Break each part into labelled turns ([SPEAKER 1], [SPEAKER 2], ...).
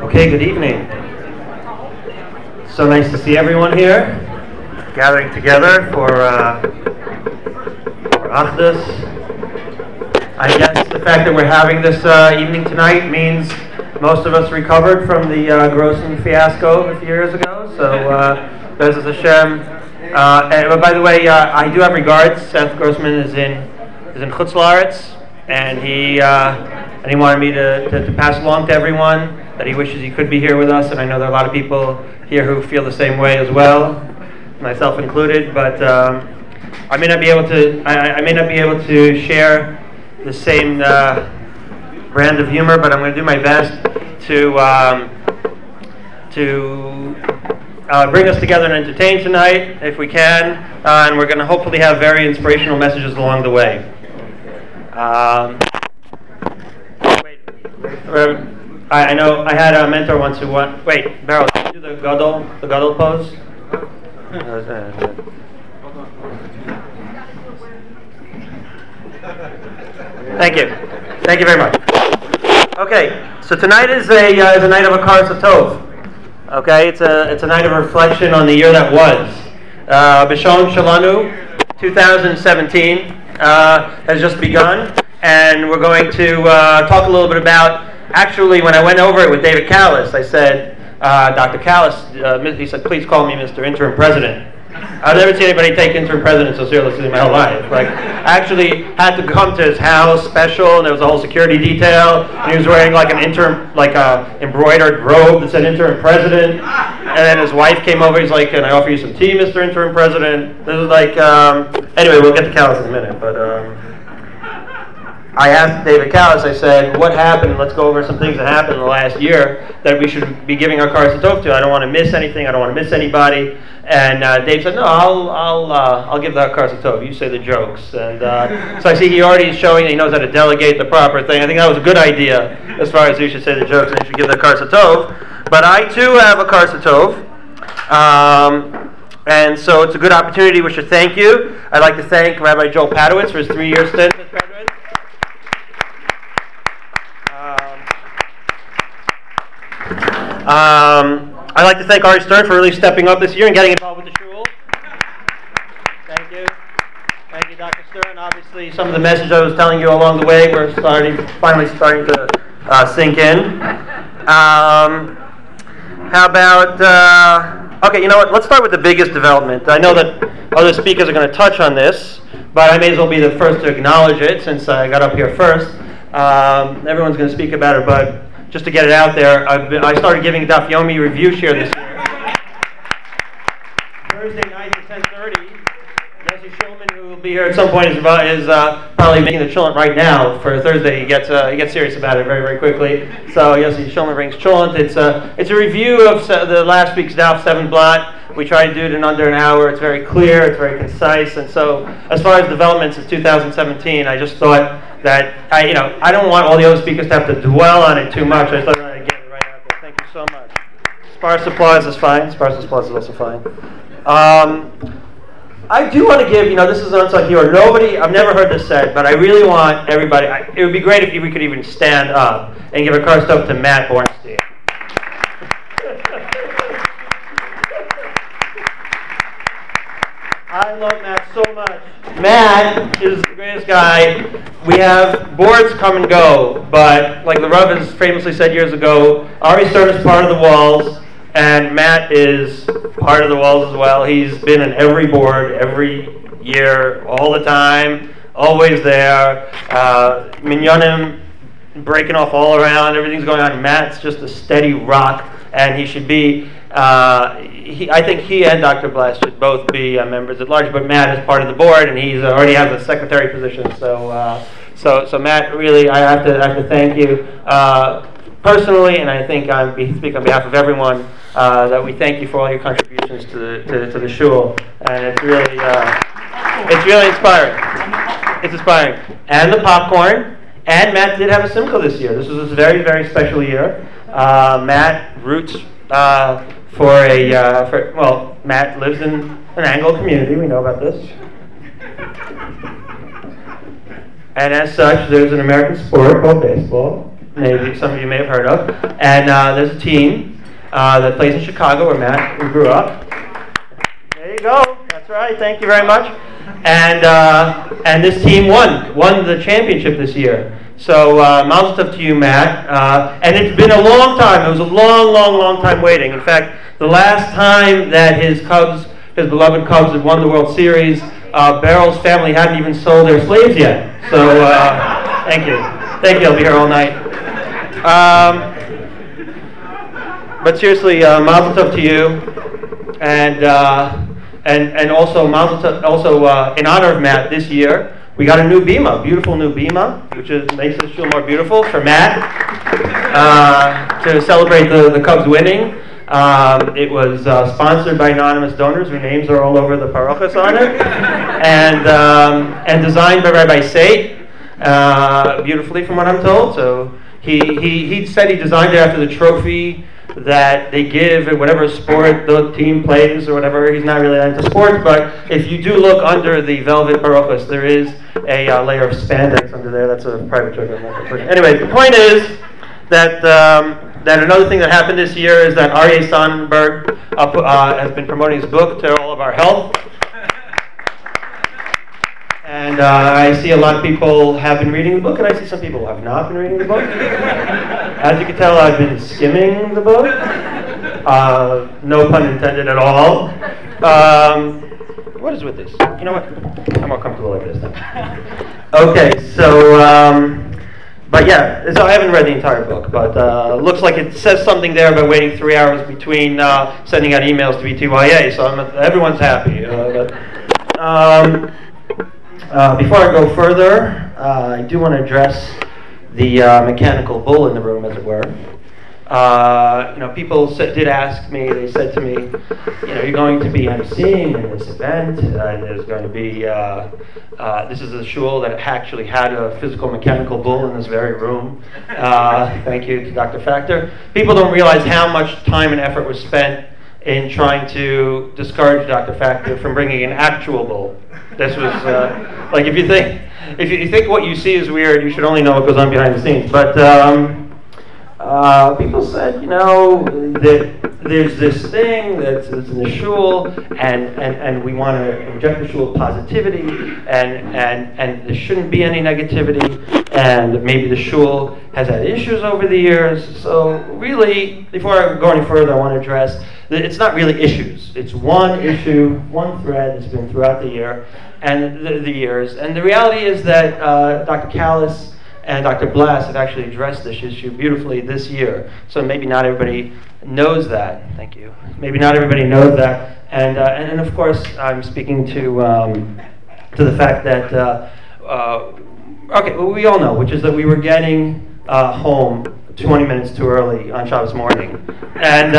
[SPEAKER 1] Okay, good evening. So nice to see everyone here, gathering together for Achdus. I guess the fact that we're having this evening tonight means most of us recovered from the Grossman fiasco a few years ago. So, Bezos Hashem. But by the way, I do have regards. Seth Grossman is in Chutz La'aretz, and he wanted me to pass along to everyone that he wishes he could be here with us. And I know there are a lot of people here who feel the same way as well, myself included. But I may not be able to. I may not be able to share the same brand of humor, but I'm going to do my best to bring us together and entertain tonight, if we can. And we're going to hopefully have very inspirational messages along the way. I know I had a mentor once who went. Wait, Beryl, can you do the Gadol pose? Thank you very much. Okay, so tonight is a night of Akar Satov. Okay, it's a night of reflection on the year that was. B'Shalom Shalanu, 2017 has just begun, and we're going to talk a little bit about. Actually, when I went over it with David Callis, I said, Dr. Callis, he said, please call me Mr. Interim President. I've never seen anybody take interim president so seriously in my whole life. Like, I actually had to come to his house special, and there was a whole security detail, and he was wearing like an interim, like a embroidered robe that said interim president. And then his wife came over, he's like, can I offer you some tea, Mr. Interim President? This was like, anyway, we'll get to Callis in a minute, but I asked David Callis, I said, what happened? Let's go over some things that happened in the last year that we should be giving our Akar Satov to. I don't want to miss anything. I don't want to miss anybody. And Dave said, no, I'll give the Akar Satov. You say the jokes. And so I see he already is showing that he knows how to delegate the proper thing. I think that was a good idea as far as you should say the jokes and you should give the Akar Satov. But I too have a Akar Satov. And so it's a good opportunity. We should thank you. I'd like to thank Rabbi Joel Padowitz for his 3-year stint as president. I'd like to thank Ari Stern for really stepping up this year and getting involved with the shul. Thank you. Thank you, Dr. Stern. Obviously, some of the messages I was telling you along the way were finally starting to sink in. How about, okay, you know what, let's start with the biggest development. I know that other speakers are going to touch on this, but I may as well be the first to acknowledge it since I got up here first. Everyone's going to speak about it, but just to get it out there, I started giving a Daf Yomi review share this year. Thursday night at 10:30, Yossi Shulman, who will be here at some point, is probably making the cholent right now for Thursday. He gets serious about it very, very quickly. So Yossi Shulman brings cholent. It's a review of the last week's Daf 7 blot. We try to do it in under an hour. It's very clear. It's very concise. And so, as far as developments in 2017, I just thought that I don't want all the other speakers to have to dwell on it too much. I thought I'd get it right out there. Thank you so much. Sparse applause is fine. Sparse applause is also fine. I do want to give, this is an unsung hero. I've never heard this said, but I really want everybody, it would be great if we could even stand up and give a Akar Satov to Matt Bornstein. I love Matt so much. Matt is the greatest guy. We have boards come and go, but like the Rav has famously said years ago, Ari Stern is part of the walls, and Matt is part of the walls as well. He's been in every board, every year, all the time, always there. Minyanim breaking off all around, everything's going on. Matt's just a steady rock, and he should be. I think he and Dr. Blass should both be members at large, but Matt is part of the board, and he's already has a secretary position. So Matt, really, I have to thank you personally, and I think I speak on behalf of everyone that we thank you for all your contributions to the shul, and it's really inspiring. It's inspiring, and the popcorn. And Matt did have a simcha this year. This was a very, very special year. Matt roots Matt lives in an Anglo community. We know about this. And as such, there's an American sport called baseball maybe some of you may have heard of. And there's a team that plays in Chicago, where Matt grew up. There you go. That's right. Thank you very much. And this team won the championship this year. So mazel tov to you, Matt. And it's been a long time. It was a long time waiting. In fact, the last time that his beloved Cubs, had won the World Series, Beryl's family hadn't even sold their slaves yet. So thank you. I'll be here all night. But seriously, mazel tov to you. And also mazel tov, in honor of Matt this year, we got a new bima, beautiful new bima, which makes the shul more beautiful for Matt, to celebrate the Cubs winning. It was sponsored by anonymous donors whose names are all over the parochas on it, and designed by Rabbi Seit, beautifully from what I'm told. So he said he designed it after the trophy that they give in whatever sport the team plays or whatever. He's not really into sports, but if you do look under the velvet parochas, there is a layer of spandex under there. That's a private joke. Anyway, the point is that that another thing that happened this year is that Aryeh Sonnenberg has been promoting his book to all of our health. And I see a lot of people have been reading the book, and I see some people who have not been reading the book. As you can tell, I've been skimming the book. No pun intended at all. What is with this? You know what? I'm more comfortable like this now. Okay, so, but yeah, so I haven't read the entire book, but looks like it says something there about waiting 3 hours between sending out emails to BTYA, so everyone's happy. Before I go further, I do want to address the mechanical bull in the room, as it were. People did ask me. They said to me, you're going to be emceeing in this event, and there's going to be. This is a shul that actually had a physical mechanical bull in this very room. Thank you to Dr. Factor. People don't realize how much time and effort was spent in trying to discourage Dr. Factor from bringing an actual bull. This was like if you think what you see is weird, you should only know what goes on behind the scenes. But people said, that there's this thing that's in the shul, and we want to inject the shul with positivity, and there shouldn't be any negativity, and maybe the shul has had issues over the years. So really, before I go any further, I want to address that it's not really issues. It's one issue, one thread that's been throughout the year and the years. And the reality is that Dr. Callis and Dr. Blass have actually addressed this issue beautifully this year. So maybe not everybody knows that. Thank you. Maybe not everybody knows that. And of course, I'm speaking to the fact that, we all know, which is that we were getting home 20 minutes too early on Shabbos morning. And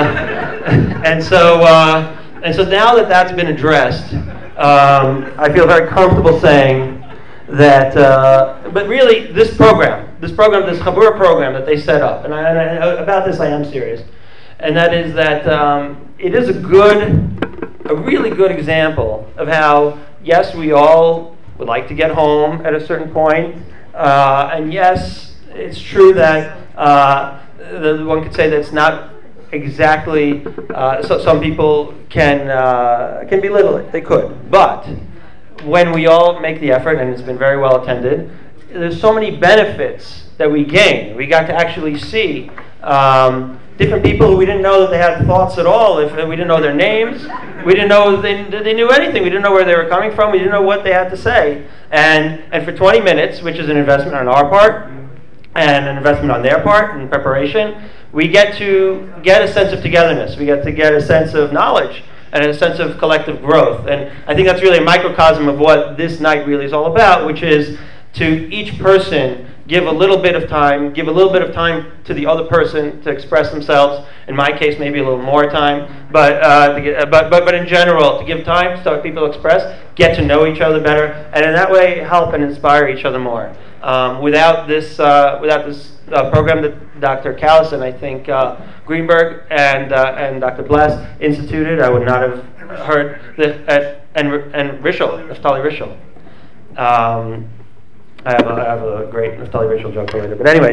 [SPEAKER 1] so now that that's been addressed, I feel very comfortable saying that, but really this program, this Chabura program that they set up, and about this I am serious, and that is that it is a really good example of how, yes, we all would like to get home at a certain point, and yes, it's true that one could say that it's not exactly, so some people can belittle it, they could, but when we all make the effort, and it's been very well attended, there's so many benefits that we gain. We got to actually see different people who we didn't know that they had thoughts at all. If we didn't know their names, we didn't know they knew anything. We didn't know where they were coming from. We didn't know what they had to say. And for 20 minutes, which is an investment on our part and an investment on their part in preparation, we get to get a sense of togetherness. We get to get a sense of knowledge and a sense of collective growth. And I think that's really a microcosm of what this night really is all about, which is to each person give a little bit of time to the other person to express themselves. In my case, maybe a little more time, but in general, to give time so people express, get to know each other better, and in that way help and inspire each other more. Without this program that Dr. Callis and I think Greenberg and Dr. Blass instituted, I would not have heard and Rishel, Naftali Rishel. I have a great Naftali Rachel joke for later. But anyways,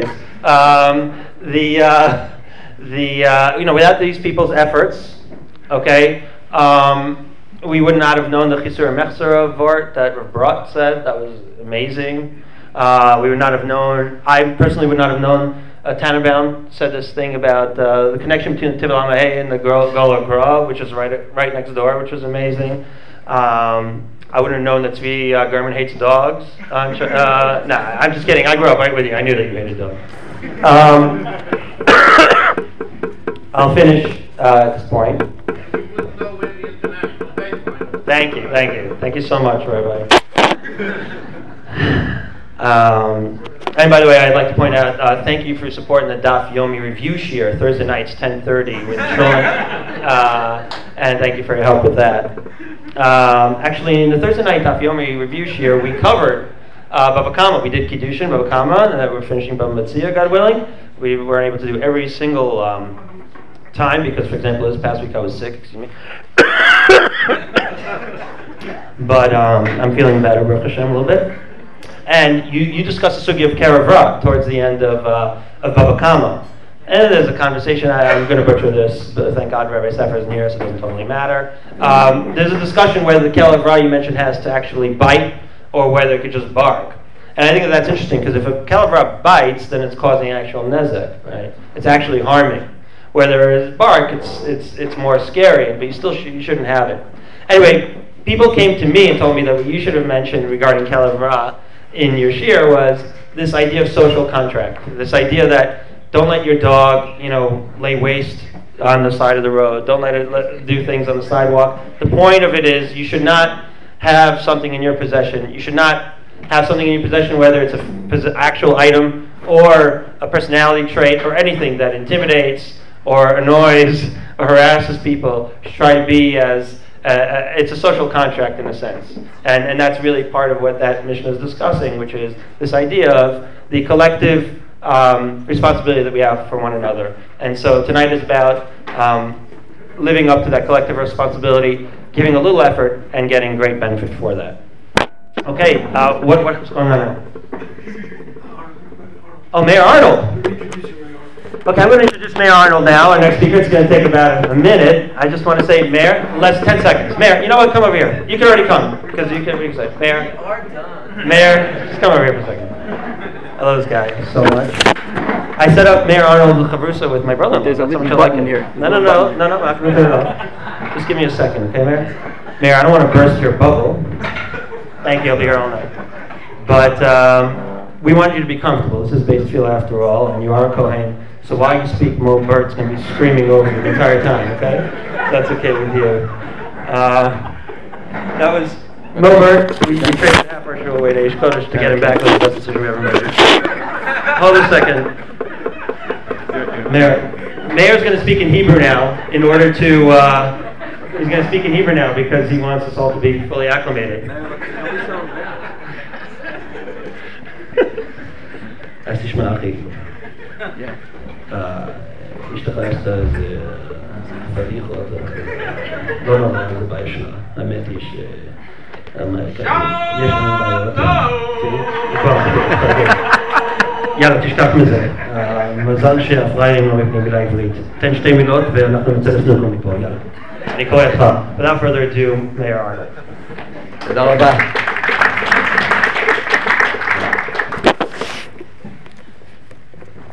[SPEAKER 1] without these people's efforts, okay, we would not have known the Chisur Mechsera Vort that Rav Brat said. That was amazing. We would not have known, I personally would not have known, Tannenbaum said this thing about the connection between the Tivel HaMahei and the Gola Gra, which is right next door, which was amazing. I wouldn't have known that Tzvi German hates dogs. Nah, I'm just kidding. I grew up right with you. I knew that you hated dogs. I'll finish at this point. Thank you so much, Rabbi. And by the way, I'd like to point out, thank you for supporting the Daf Yomi review shir, Thursday nights, 10:30 with Sean. And thank you for your help with that. Actually, in the Thursday night Daf Yomi review shir, we covered Bava Kama. We did Kiddushin, Bava Kama, and we're finishing Bava Metzia, God willing. We weren't able to do every single time because, for example, this past week I was sick, excuse me. But I'm feeling better, Baruch Hashem, a little bit. And you discussed the sugya of Karavra towards the end of Bava Kama. And there's a conversation, I'm going to butcher this, but thank God Rabbi Sefer isn't here, so it doesn't totally matter. There's a discussion whether the Karavra you mentioned has to actually bite or whether it could just bark. And I think that's interesting, because if a Karavra bites, then it's causing actual nezek, right? It's actually harming. Where there is bark, it's more scary, but you shouldn't have it. Anyway, people came to me and told me that what you should have mentioned regarding Karavra in your shir was this idea of social contract. This idea that don't let your dog, lay waste on the side of the road. Don't let it do things on the sidewalk. The point of it is you should not have something in your possession. You should not have something in your possession, whether it's an actual item or a personality trait or anything that intimidates or annoys or harasses people. You should try to be as it's a social contract in a sense. And that's really part of what that Mishnah is discussing, which is this idea of the collective responsibility that we have for one another. And so tonight is about living up to that collective responsibility, giving a little effort, and getting great benefit for that. Okay, what's going on now? Oh, Mayor Arnold. Okay, I'm going to introduce Mayor Arnold now. Our next speaker is going to take about a minute. I just want to say, Mayor, 10 seconds. Mayor, you know what? Come over here. You can already come, because you can say, Mayor.
[SPEAKER 2] We are done.
[SPEAKER 1] Mayor, just come over here for a second. I love this guy so much. I set up Mayor Arnold Chavrusa with my brother.
[SPEAKER 2] There's a little button here.
[SPEAKER 1] No. Just give me a second, okay, Mayor? Mayor, I don't want to burst your bubble. Thank you, I'll be here all night. But we want you to be comfortable. This is Beis Tefillah after all, and you are a Kohen. So while you speak, Mo Bert's going to be screaming over you the entire time, okay? That's okay with you. That was Mo Bert. We traded half our show away to Eish Kodesh to get him back with the best decision we ever made. Hold a second. Mayor's going to speak in Hebrew now in order to... he's going to speak in Hebrew now because he wants us all to be fully acclimated. אז תשמע אחי, השתחררת זה פדיחות, לא נורא, זה בעיה שלה, האמת היא שיש לנו בעיות, יאללה תשכח מזה, מזל שהפריירים לא מבינים מילה עברית, תן 2 מילות ואנחנו נצא לסנוקו מפה, יאללה, אני קורא לך, without further ado, Mayor Arnold.
[SPEAKER 2] תודה רבה.